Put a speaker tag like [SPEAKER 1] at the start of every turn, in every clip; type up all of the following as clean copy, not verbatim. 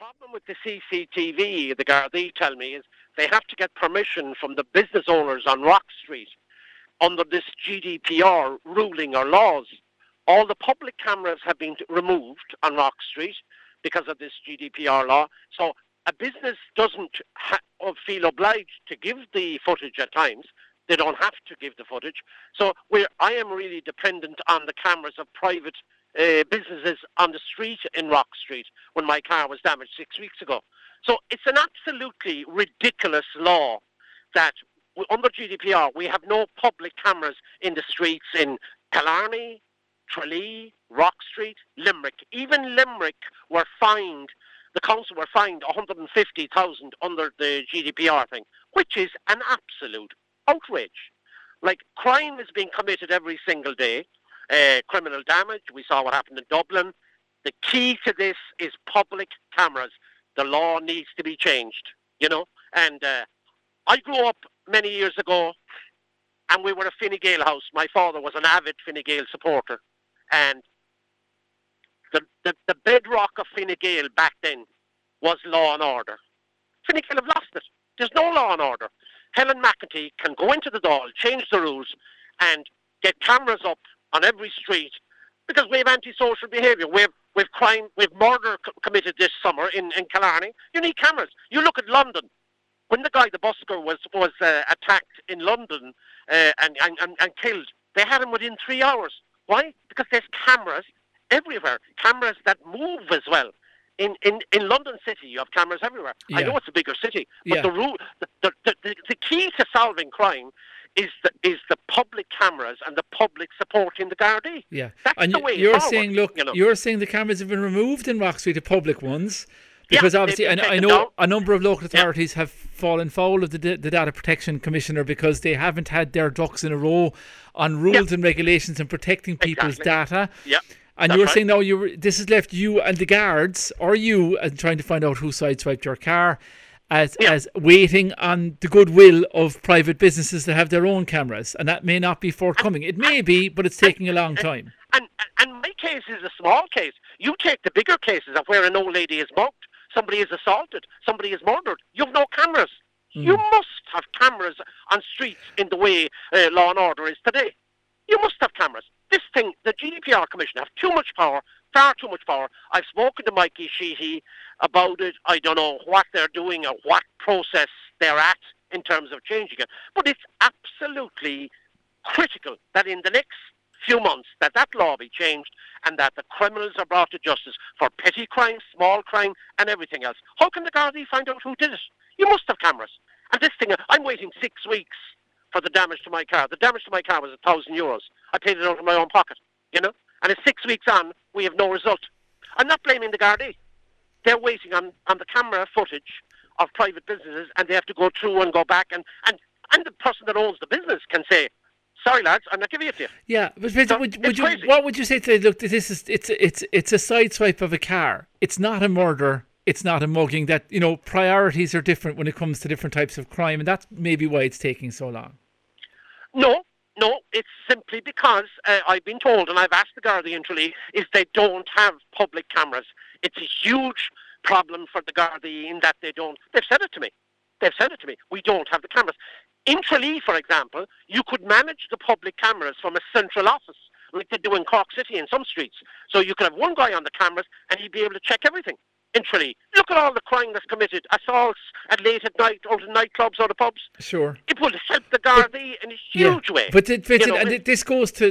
[SPEAKER 1] problem with the CCTV, the Gardaí tell me, is they have to get permission from the business owners on Rock Street under this GDPR ruling or laws. All the public cameras have been removed on Rock Street because of this GDPR law. So a business doesn't feel obliged to give the footage at times. They don't have to give the footage. So I am really dependent on the cameras of private businesses on the street in Rock Street when my car was damaged 6 weeks ago. So it's an absolutely ridiculous law that under GDPR we have no public cameras in the streets in Killarney, Tralee, Rock Street, Limerick. Even Limerick were fined, the council were fined 150,000 under the GDPR thing, which is an absolute outrage. Like, crime is being committed every single day. Criminal damage, we saw what happened in Dublin. The key to this is public cameras. The law needs to be changed, you know. And I grew up many years ago, and we were a Fine Gael house. My father was an avid Fine Gael supporter. And the bedrock of Fine Gael back then was law and order. Fine Gael have lost it. There's no law and order. Helen McEntee can go into the Dáil, change the rules, and get cameras up on every street because we have antisocial behaviour. We've crime, we've murder committed this summer in Killarney. You need cameras. You look at London. When the guy, the busker, was attacked in London and killed, they had him within 3 hours. Why? Because there's cameras everywhere. Cameras that move as well. In London City, you have cameras everywhere. Yeah. I know it's a bigger city, but the key to solving crime is the public cameras and the public supporting the Gardaí.
[SPEAKER 2] Yeah,
[SPEAKER 1] that's
[SPEAKER 2] and
[SPEAKER 1] the way
[SPEAKER 2] you're
[SPEAKER 1] forward,
[SPEAKER 2] saying, look,
[SPEAKER 1] you know.
[SPEAKER 2] You're saying the cameras have been removed in Rock Street, the public ones, because obviously, I know
[SPEAKER 1] down.
[SPEAKER 2] a number of local authorities have fallen foul of the Data Protection Commissioner because they haven't had their ducks in a row on rules and regulations and protecting people's data.
[SPEAKER 1] Yeah.
[SPEAKER 2] And you're saying now this has left you and the guards, or you, and trying to find out who sideswiped your car, as waiting on the goodwill of private businesses that have their own cameras, and that may not be forthcoming. It may be, but it's taking a long time.
[SPEAKER 1] And my case is a small case. You take the bigger cases of where an old lady is mugged, somebody is assaulted, somebody is murdered. You have no cameras. You must have cameras on streets in the way law and order is today. You must have cameras. This thing, the GDPR Commission have too much power, far too much power. I've spoken to Mikey Sheehy about it. I don't know what they're doing or what process they're at in terms of changing it. But it's absolutely critical that in the next few months that law be changed and that the criminals are brought to justice for petty crime, small crime and everything else. How can the Gardaí find out who did it? You must have cameras. And this thing, I'm waiting 6 weeks for the damage to my car. The damage to my car was €1,000. I paid it out of my own pocket, you know? And it's 6 weeks on, we have no result. I'm not blaming the Gardaí. They're waiting on the camera footage of private businesses, and they have to go through and go back, and the person that owns the business can say, sorry lads, I'm not giving it to you.
[SPEAKER 2] Yeah, but what would you say today? Look, it's a sideswipe of a car. It's not a murder. It's not a mugging. That, you know, priorities are different when it comes to different types of crime, and that's maybe why it's taking so long.
[SPEAKER 1] No, it's simply because I've been told, and I've asked the Gardaí in Tralee, is they don't have public cameras. It's a huge problem for the Gardaí in that they don't. They've said it to me. We don't have the cameras. In Tralee, for example, you could manage the public cameras from a central office, like they do in Cork City in some streets. So you could have one guy on the cameras, and he'd be able to check everything. In Tralee, look at all the crime that's committed, assaults at late at night, out in nightclubs or the pubs.
[SPEAKER 2] Sure.
[SPEAKER 1] It will help the Gardaí in a huge way.
[SPEAKER 2] But this goes to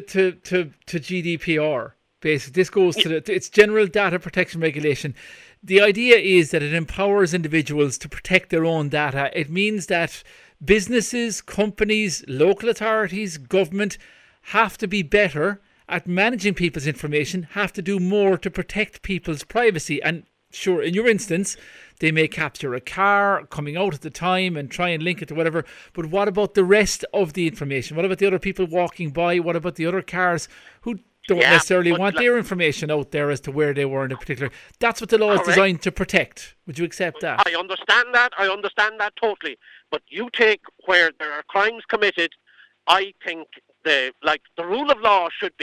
[SPEAKER 2] GDPR, basically. This goes to it's General Data Protection Regulation. The idea is that it empowers individuals to protect their own data. It means that businesses, companies, local authorities, government have to be better at managing people's information, have to do more to protect people's privacy. And sure, in your instance, they may capture a car coming out at the time and try and link it to whatever. But what about the rest of the information? What about the other people walking by? What about the other cars who don't necessarily want their information out there as to where they were in a particular... That's what the law is designed to protect. Would you accept that?
[SPEAKER 1] I understand that totally. But you take where there are crimes committed, I think the rule of law should be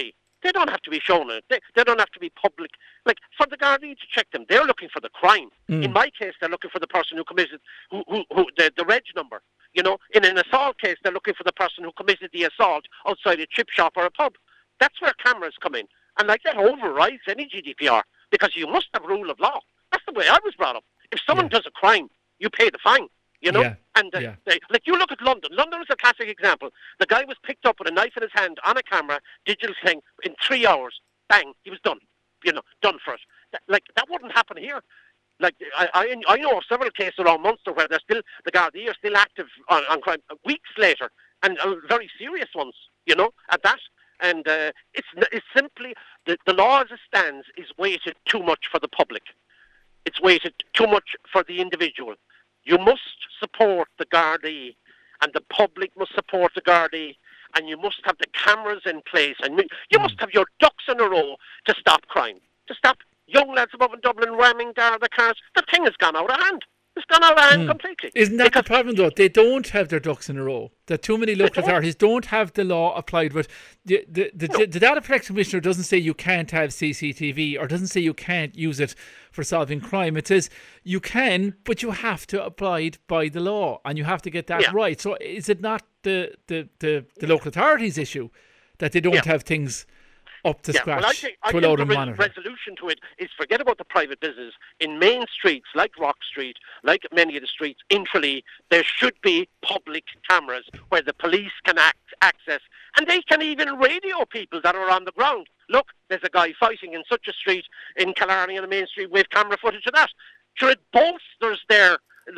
[SPEAKER 1] They don't have to be shown it. They don't have to be public. Like, for the Gardaí to check them, they're looking for the crime. In my case, they're looking for the person who committed, the reg number. You know, in an assault case, they're looking for the person who committed the assault outside a chip shop or a pub. That's where cameras come in. And like that overrides any GDPR, because you must have rule of law. That's the way I was brought up. If someone does a crime, you pay the fine. You know, like you look at London. London is a classic example. The guy was picked up with a knife in his hand on a camera, digital thing, in 3 hours. Bang, he was done. You know, done for it. That wouldn't happen here. Like I know of several cases around Munster where they're still, the Gardaí are still active on crime weeks later, and very serious ones. You know, at that. And it's simply the law as it stands is weighted too much for the public. It's weighted too much for the individual. You must support the Gardaí, and the public must support the Gardaí, and you must have the cameras in place, and you must have your ducks in a row to stop crime, to stop young lads above in Dublin ramming Garda cars. The thing has gone out of hand. It's gone out of hand completely.
[SPEAKER 2] Isn't that the problem, though? They don't have their ducks in a row. That too many local authorities don't have the law applied. But the Data Protection Commissioner doesn't say you can't have CCTV, or doesn't say you can't use it for solving crime. It says you can, but you have to abide by the law, and you have to get that right. So is it not the local authorities' issue that they don't have things up to scratch
[SPEAKER 1] I
[SPEAKER 2] to
[SPEAKER 1] think
[SPEAKER 2] allow them
[SPEAKER 1] the
[SPEAKER 2] monitor?
[SPEAKER 1] resolution to it is forget about the private business. In main streets like Rock Street, like many of the streets in Tralee, there should be public cameras where the police can access, and they can even radio people that are on the ground. Look, there's a guy fighting in such a street in Killarney on the main street. We have camera footage of that. Sure, it bolsters their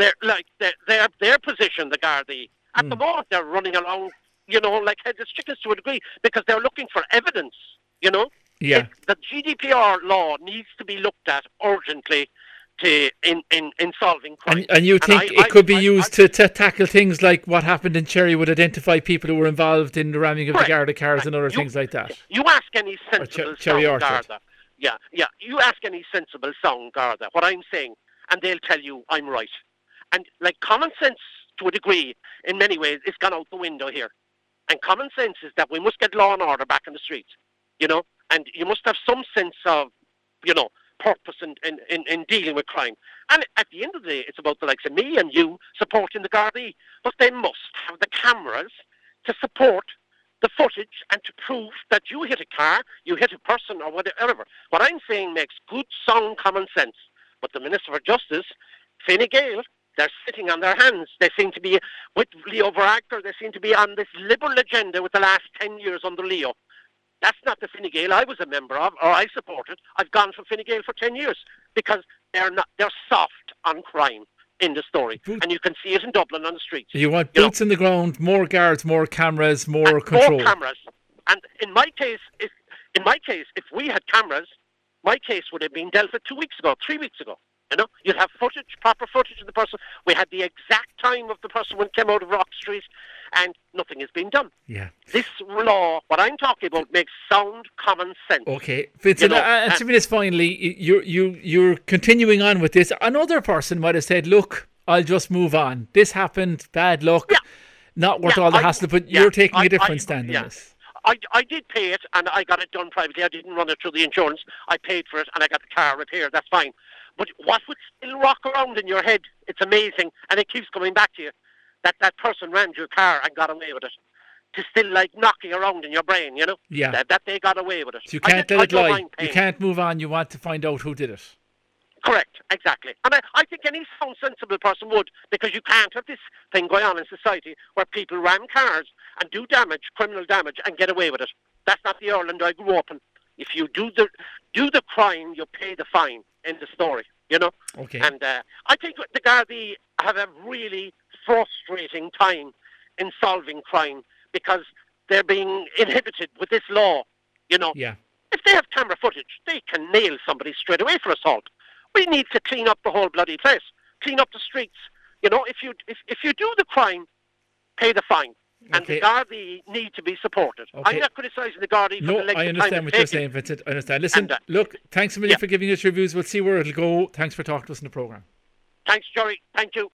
[SPEAKER 1] position, the Gardaí. At the moment, they're running along, you know, like headless chickens to a degree, because they're looking for evidence. You know, the GDPR law needs to be looked at urgently in solving crime.
[SPEAKER 2] And you think it could be used to tackle things like what happened in Cherry, would identify people who were involved in the ramming of the Garda cars and other things like that?
[SPEAKER 1] You ask any sensible sound Garda. You ask any sensible sound Garda what I'm saying, and they'll tell you I'm right. And like common sense, to a degree, in many ways, is gone out the window here. And common sense is that we must get law and order back in the streets. You know, and you must have some sense of, you know, purpose in dealing with crime. And at the end of the day, it's about the likes of me and you supporting the Gardaí. But they must have the cameras to support the footage and to prove that you hit a car, you hit a person, or whatever. What I'm saying makes good, sound common sense. But the Minister for Justice, Fine Gael, they're sitting on their hands. They seem to be, with Leo Varadkar, they seem to be on this liberal agenda with the last 10 years under Leo. That's not the Fine Gael I was a member of, or I supported. I've gone for Fine Gael for 10 years because they're soft on crime in the story, and you can see it in Dublin on the streets.
[SPEAKER 2] You want boots in the ground, more guards, more cameras, more control.
[SPEAKER 1] More cameras. And in my case, if we had cameras, my case would have been dealt with 2 weeks ago, 3 weeks ago. You know, you'd have footage, proper footage of the person. We had the exact time of the person when it came out of Rock Street, and nothing has been done.
[SPEAKER 2] Yeah.
[SPEAKER 1] This law, what I'm talking about, makes sound common sense.
[SPEAKER 2] Okay, Vincent, and to me, finally, you're continuing on with this. Another person might have said, "Look, I'll just move on. This happened, bad luck, not worth all the hassle." But you're taking a different stand on this.
[SPEAKER 1] I did pay it, and I got it done privately. I didn't run it through the insurance. I paid for it, and I got the car repaired. That's fine. But what would still rock around in your head, it's amazing, and it keeps coming back to you, that person rammed your car and got away with it. To still, like, knocking around in your brain, you know?
[SPEAKER 2] Yeah.
[SPEAKER 1] That they got away with it.
[SPEAKER 2] So you can't let it lie. You can't move on. You want to find out who did it.
[SPEAKER 1] Correct, exactly. And I think any sound, sensible person would, because you can't have this thing going on in society where people ram cars and do damage, criminal damage, and get away with it. That's not the Ireland I grew up in. If you do the crime, you pay the fine. In the story, you know?
[SPEAKER 2] Okay.
[SPEAKER 1] And I think the Gardaí have a really frustrating time in solving crime because they're being inhibited with this law, you know?
[SPEAKER 2] Yeah.
[SPEAKER 1] If they have camera footage, they can nail somebody straight away for assault. We need to clean up the whole bloody place. Clean up the streets. You know, if you do the crime, pay the fine. And the Gardaí need to be supported. Okay. I'm not criticising the Gardaí for the length of time.
[SPEAKER 2] I understand what you're saying, Vincent. I understand. Listen, look, thanks a million for giving us your views. We'll see where it'll go. Thanks for talking to us in the programme.
[SPEAKER 1] Thanks, Jerry. Thank you.